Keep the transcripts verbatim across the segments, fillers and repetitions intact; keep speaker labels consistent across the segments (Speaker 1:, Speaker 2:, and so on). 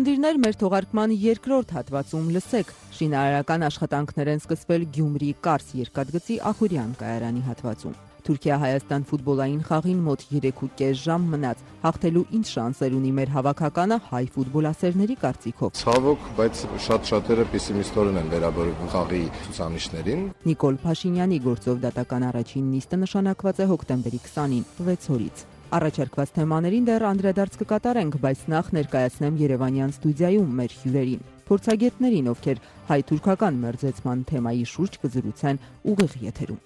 Speaker 1: Ունկնդիրներ մեր թողարկման երկրորդ հատվածում լսեք. շինարարական աշխատանքներ են սկսվել Գյումրի Կարս երկաթգծի Ախուրյան կայարանի հատվածում։ Թուրքիա-Հայաստան ֆուտբոլային խաղին մոտ երեք ու կես ժամ մնաց։ Հաղթելու ինչ շանսեր ունի մեր հավաքականը հայ ֆուտբոլասերների կարծիքով։
Speaker 2: Ցավոք, բայց շատ-շատերը պեսիմիստորեն են վերաբերվում խաղի ցուցանիշներին։
Speaker 1: Նիկոլ Փաշինյանի գործով դատական առաջին նիստը նշանակված է հոկտեմբերի քսանին, վեց օրից։ Առաջարկված թեմաներին դեռ անդրադարձ կկատարենք, բայց նախ ներկայացնեմ Երևանյան ստուդիայում մեր հյուրերին, փորձագետներին, ովքեր հայ-թուրքական մերձեցման թեմայի շուրջ կզրուցեն ուղիղ եթերում։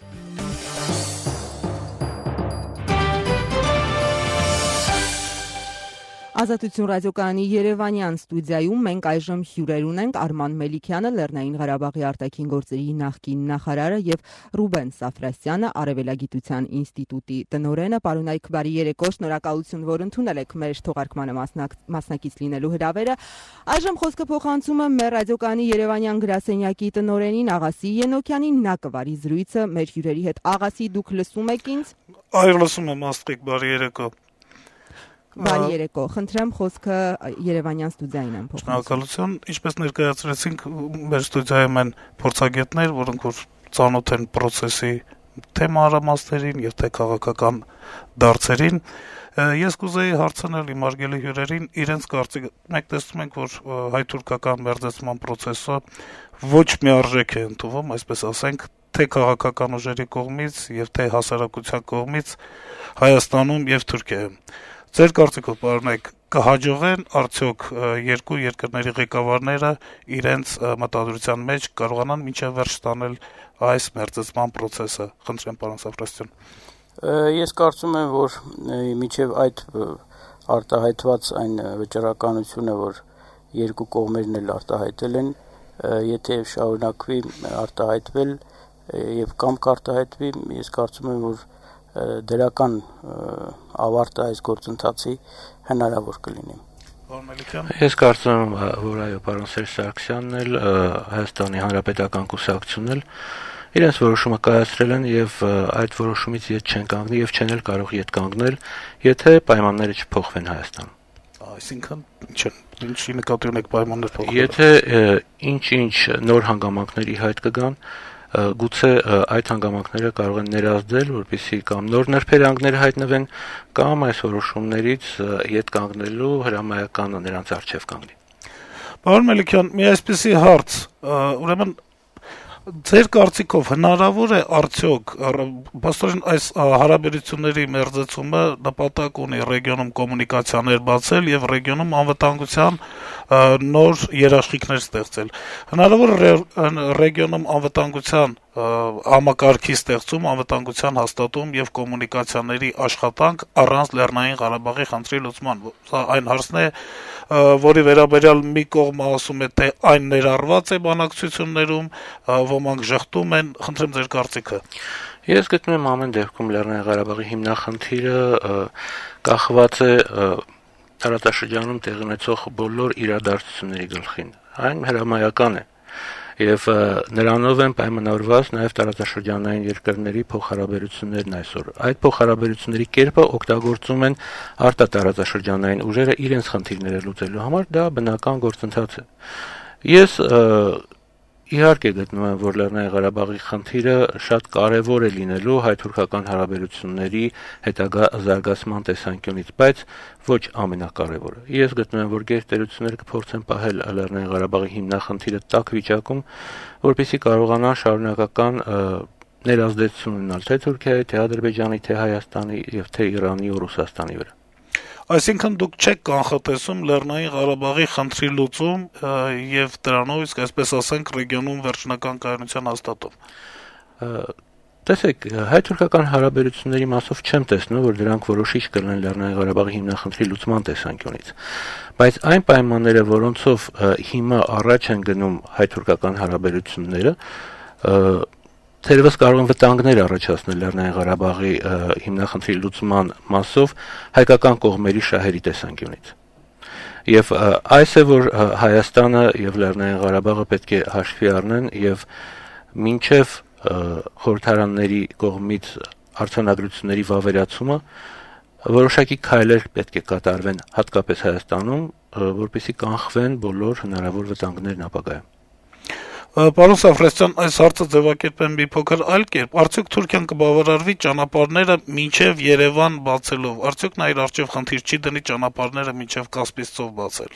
Speaker 1: Ազատություն ռադիոկայանի Երևանյան ստուդիայում մենք այժմ հյուրեր ունենք Արման Մելիքյանը, Լեռնային Ղարաբաղի արտաքին գործերի նախկին նախարարը եւ Ռուբեն Սաֆրասյանը, Արևելագիտության ինստիտուտի տնօրենը։ Պարոնայք, բարի երեկո, շնորհակալություն, որ ընդունել եք մեր թողարկմանը մասնակից լինելու հրավերը։ Այժմ խոսքը փոխանցում եմ մեր ռադիոկայանի Երևանյան գրասենյակի տնօրենին Աղասի Ենոքյանին, նա կվարի զրույցը մեր հյուրերի հետ։ Աղասի, դուք լսում եք ինձ։
Speaker 3: Այո, լսում եմ, Աստղիկ, բարի երեկո։
Speaker 1: Բարի երեկո, խնդրեմ խոսքը Երևանյան ստուդիային եմ փոխանցում։
Speaker 3: Շնորհակալություն, ինչպես ներկայացրեցինք, մեր ստուդիայում են փորձագետներ, որոնք որ ծանոթ են process-ի թեմարամասներին եւ թե քաղաքական դարձերին։ Ես կուզեի հարցնել իմ արգելի հյուրերին իրենց կարծիքը։ Մենք տեսնում ենք, որ հայ-թուրքական մերձեցման process-ը ոչ միարժեք է ընդունվում, այսպես ասենք, թե քաղաքական ուժերի կողմից եւ թե հասարակության կողմից Հայաստանում եւ Թուրքիայում։ Ձեր կարծիքով, պարոնայք, կհաջողեն արդյոք երկու երկրների ղեկավարները իրենց մտադրության մեջ կարողանան մինչև վերջ տանել այս մերձեցման process-ը։ Խնդրեմ, պարոն Սաֆրասյան։
Speaker 4: Ես կարծում եմ, որ մինչև այդ արտահայտված այն վճռականությունը, որ երկու կողմերն էլ արտահայտել են, եթե շարունակվի արտահայտվել եւ կամ կարտահայտվի, ես կարծում եմ, որ դրական ավարտը այս գործընթացի հնարավոր կլինի։
Speaker 5: Ես կարծում եմ, որ այո, պարոն Սերժ Սարգսյանն էլ Հայաստանի Հանրապետական կուսակցությունն էլ իրենց որոշումը կայացրել են եւ այդ որոշումից ետ չեն կանգնի եւ չեն էլ կարող ետ կանգնել, եթե պայմանները չփոխվեն Հայաստանում։
Speaker 3: Այսինքն ինչի նկատի ունեք պայմաններ փոխվել։
Speaker 5: Եթե ինչ-ինչ նոր հանգամանքների հայտ կգան, գուցե այդ հանգամանքները կարող են ներազդել, որպեսզի կամ նոր ներբերանգներ հայտնվեն, կամ այս որոշումներից ետ կանգնելու հրամայականը նրանց առջև կանգնի։
Speaker 3: Պարոն Մելիքյան, մի այսպեսի հարց, ուրեմն ձեր կարծիքով հնարավոր է արդյոք բաստորեն այս հարաբերությունների մերձեցումը նպատակ ունի ռեգիոնում կոմունիկացիաներ բացել եւ ռեգիոնում անվտանգության նոր երաշխիքներ ստեղծել։ Հնարավոր է ռեգիոնում անվտանգության համակարգի ստեղծում, անվտանգության հաստատում եւ կոմունիկացիաների աշխատանք առանց Լեռնային Ղարաբաղի խնդրի լուծման։ Սա այն հարցն է, որի վերաբերյալ մի կողմը ասում է, թե այն ներառված է բանակցություններում, ոմանք ժխտում են, խնդրեմ ձեր կարծիքը։
Speaker 5: Ես գտնում եմ ամեն դեպքում Լեռնային Ղարաբաղի հիմնախնդիրը կախված է տարածաշրջանում տեղի ունեցող բոլոր իրադարձությունների գլխին։ Այն հրամայական է եւ նրանով են պայմանավորված նաեւ տարածաշրջանային երկրների փոխհարաբերություններն այսօր։ Այդ փոխհարաբերությունների կերպը օգտագործում են արտատարածաշրջանային ուժերը իրենց խնդիրները լուծելու համար, դա բնական գործընթաց է։ Ես իհարկե գտնում եմ, որ Լեռնային Ղարաբաղի խնդիրը շատ կարևոր է լինելու հայ-թուրքական հարաբերությունների հետագա զարգացման տեսանկյունից, բայց ոչ ամենակարևորը։ Ես գտնում եմ, որ գերտերությունները կփորձեն պահել Լեռնային Ղարաբաղի հիմնախնդիրը տաք վիճակում, որպեսզի կարողանան շարունակական ներազդեցություն ունենալ թե Թուրքիայի, թե Ադրբեջանի, թե Հայաստանի եւ թե Իրանի ու Ռուսաստանի վրա։
Speaker 3: Այսինքն դուք չեք կանխատեսում Լեռնային Ղարաբաղի խնդրի լուծում եւ դրանով իսկ այսպես ասենք ռեգիոնում վերջնական կայունության հաստատում։
Speaker 5: Տեսեք, հայ-թուրքական հարաբերությունների մասով չեմ տեսնում, որ դրանք որոշիչ կլինեն Լեռնային Ղարաբաղի հիմնախնդրի լուծման տեսանկյունից։ Բայց այն պայմանները, որոնցով հիմա առաջ են գնում հայ-թուրքական հարաբերությունները, թերևս կարող են վտանգներ առաջացնել Լեռնային Ղարաբաղի հիմնախնդրի լուծման մասով հայկական կողմերի շահերի տեսանկյունից։ Եվ այս է, որ Հայաստանը եւ Լեռնային Ղարաբաղը պետք է հաշվի առնեն եւ մինչեւ խորհրդարանների կողմից արձանագրությունների վավերացումը որոշակի քայլեր պետք է կատարվեն հատկապես Հայաստանում, որպեսզի կանխվեն բոլոր հնարավոր վտանգներն ապագայում։
Speaker 3: Պարոն Սաֆրասյան, այս հարցը ձևակերպեմ մի փոքր այլ կերպ։ Արդյոք Թուրքիան կբավարարվի ճանապարհները մինչև Երևան բացելով։ Արդյոք նա իր առջև խնդիր չի դնի ճանապարհները մինչև Կասպից ծով բացել։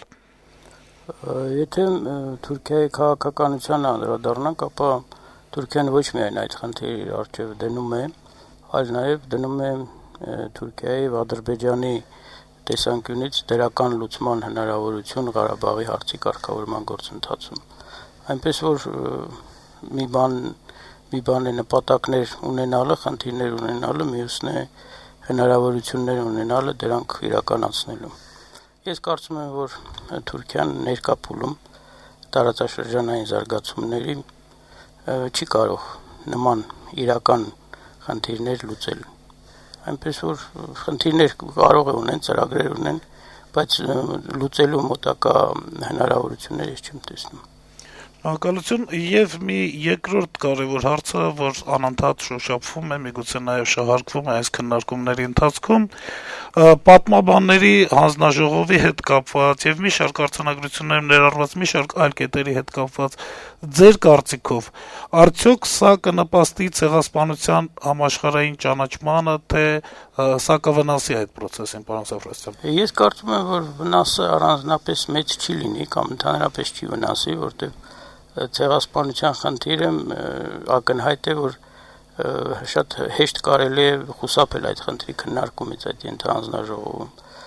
Speaker 4: Եթե Թուրքիայի քաղաքականությանը անդրադառնանք, ապա Թուրքիան ոչ միայն այդ խնդիրը իր առջև դնում է, այլ նաև դնում է Թուրքիայի եւ Ադրբեջանի տեսանկյունից դրական լուծման հնարավորություն Ղարաբաղի հարցի կարգավորման գործընթացում։ Այնպես որ մի բան մի բան է նպատակներ ունենալը, խնդիրներ ունենալը, մյուսն է հնարավորություններ ունենալը դրանք իրականացնելու։ Ես կարծում եմ, որ Թուրքիան ներկա փուլում տարածաշրջանային զարգացումների չի կարող նման իրական խնդիրներ լուծել։ Այնպես որ խնդիրներ կարող է ունեն, ծրագրեր ունեն, բայց լուծելու մոտակա հնարավորություններ ես չեմ տեսնում։
Speaker 3: Անկալություն եւ մի երկրորդ կարևոր հարցը, որ անընդհատ շոշափվում է, միգուցե նաեւ շահարկվում է այս քննարկումների ընթացքում, պատմաբանների հանձնաժողովի հետ կապված եւ մի շարք արձանագրություններում ներառված մի շարք այլ կետերի հետ կապված ձեր կարծիքով արդյոք սա կնպաստի ցեղասպանության համաշխարհային ճանաչմանը, թե սա կվնասի այդ process-ին, պարոն Սաֆրասյան։
Speaker 4: Ես կարծում եմ, որ վնասը առանձնապես մեծ չի լինի կամ ընդհանրապես չի վնասի, որտեղ ցեղասպանության խնդիրը ակնհայտ է, որ շատ հեշտ կարելի է խուսափել այդ խնդրի քննարկումից այդ ենթահանձնաժողովում։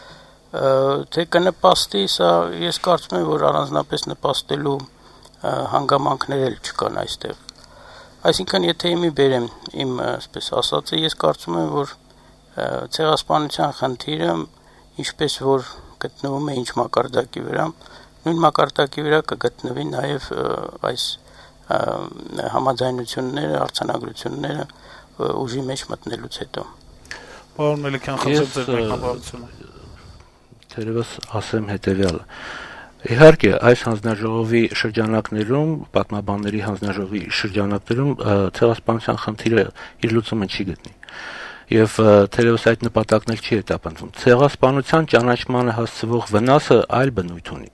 Speaker 4: Թե կնպաստի, սա ես կարծում եմ, որ առանձնապես նպաստելու հանգամանքներ էլ չկան այստեղ։ Այսինքն, եթե իմի բերեմ իմ այսպես ասածը, ես կարծում եմ, որ ցեղասպանության խնդիրը ինչպես որ գտնվում է ինչ մակարդակի վրա, նույն մակարդակի վրա կգտնվի նաև այս համաձայնությունները, արձանագրությունները ուժի մեջ մտնելուց հետո։
Speaker 3: Պարոն Մելիքյան, խնդրեմ ձեր մեկնաբանությունը։
Speaker 5: Թերևս ասեմ հետևյալը։ Իհարկե, այս հանձնաժողովի շրջանակներում, պատմաբանների հանձնաժողովի շրջանակներում ցեղասպանության խնդիրը իր լուծումը չի գտնի։ Եվ թերևս այդ նպատակն էլ չի հետապնդվում։ Ցեղասպանության ճանաչմանը հասցվող վնասը այլ բնույթ ունի։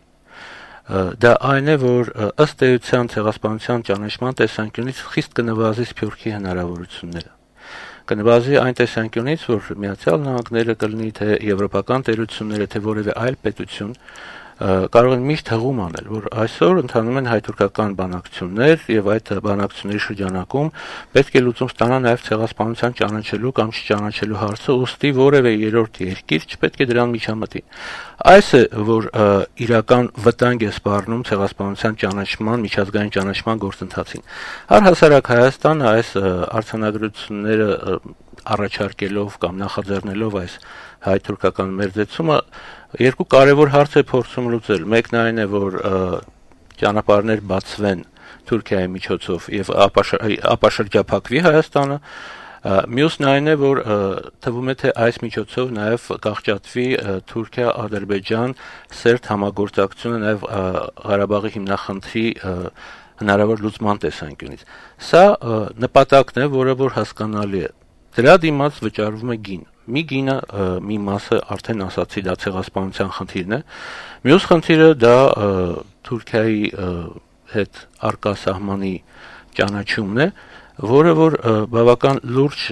Speaker 5: Դա այն է, որ ըստ էության ցեղասպանության ճանաչման տեսանկյունից խիստ կնվազի սփյուռքի հնարավորությունները։ Կնվազի այն տեսանկյունից, որ Միացյալ Նահանգները կլինի, թե եվրոպական տերությունները, թե որևէ այլ պետություն կարող են միշտ հղում անել, որ այսօր ընթանում են հայ-թուրքական բանակցություններ եւ այդ բանակցությունների շրջանակում պետք է լուծում ստանա նաեւ ցեղասպանության ճանաչելու կամ չճանաչելու հարցը, ուստի որևէ երրորդ երկիր չպետք է դրան միջամտի։ Այս է, որ իրական վտանգ է սպառնում ցեղասպանության ճանաչման, միջազգային ճանաչման գործընթացին։ Առհասարակ Հայաստանը այս արձանագրությունները առաջարկելով կամ նախաձեռնելով այս հայ-թուրքական մերձեցումը երկու կարևոր հարց է փորձում լուծել։ Մեկն այն է, որ ճանապարհներ բացվեն Թուրքիայի միջոցով եւ ապաշրջափակվի Հայաստանը, մյուսն այն է, որ թվում է, թե այս միջոցով նաեւ կաղճատվի Թուրքիա-Ադրբեջան սերտ համագործակցությունը նաեւ Ղարաբաղի հիմնախնդրի հնարավոր լուծման տեսանկյունից։ Սա նպատակն է, որը որ հասկանալի է։ Դրա դիմաց վճարվում է գին։ Մի գինը մի մասը արդեն ասացի, դա ցեղասպանության խնդիրն է։ Մյուս խնդիրը դա Թուրքիայի հետ արկա սահմանի ճանաչումն է, որը որ բավական լուրջ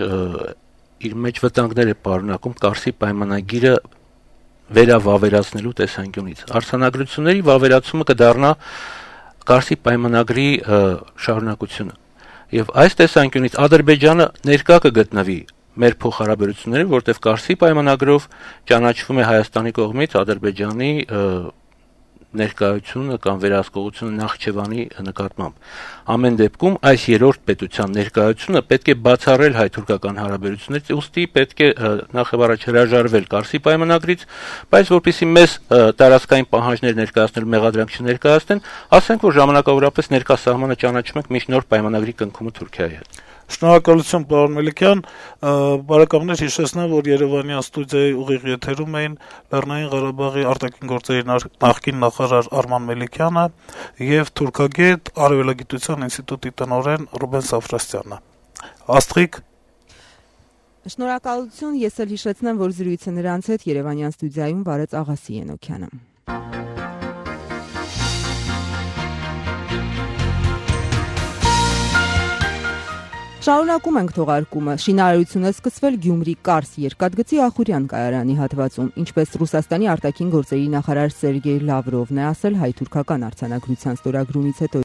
Speaker 5: իր մեջ վտանգներ է պարունակում Կարսի պայմանագիրը վերավավերացնելու տեսանկյունից։ Արձանագրությունների վավերացումը կդառնա Կարսի պայմանագրի շարունակությունը։ Եվ այս տեսանկյունից Ադրբեջանը ներկա կգտնվի մեր փոխհարաբերությունները, որտեղ Կարսի պայմանագրով ճանաչվում է Հայաստանի կողմից Ադրբեջանի ներկայությունը կամ վերահսկողությունը Նախճեվանի նկատմամբ։ Ամեն դեպքում այս երրորդ պետության ներկայությունը պետք է բացառել հայ-թուրքական հարաբերություններից, ուստի պետք է նախ եւ առաջ հրաժարվել Կարսի պայմանագրից, բայց որpիսի մեզ տարածքային պահանջներ ներկայացնելու մեղադրանք չներկայացնեն, ասենք որ ժամանակավորապես ներկա սահմանը ճանաչում ենք միշտ նոր պայմանագրի կնքումը Թուրքիայի հետ։
Speaker 3: Շնորհակալություն, պարոն Մելիքյան, բարեկամներ, հիշեցնեմ, որ Երևանյան ստուդիայի ուղիղ եթերում էին Լեռնային Ղարաբաղի արտաքին գործերի նախկին նախարար Արման Մելիքյանը եւ թուրքագետ Արևելագիտության ինստիտուտի տնօրեն Ռուբեն Սաֆրասյանը։ Աստղիկ
Speaker 1: Շնորհակալություն, ես էլ հիշեցնեմ, որ զրույցը նրանց հետ Երևանյան ստուդիայում վարեց Աղասի Ենոքյանը։ Շարունակում ենք թողարկումը։ Շինարարությունը սկսվել Գյումրի Կարս երկաթգծի Ախուրյան կայարանի հատվածում, ինչպես Ռուսաստանի արտաքին գործերի նախարար Սերգեյ Լավրովն է ասել հայ-թուրքական արձանագրության ստորագրումից հետո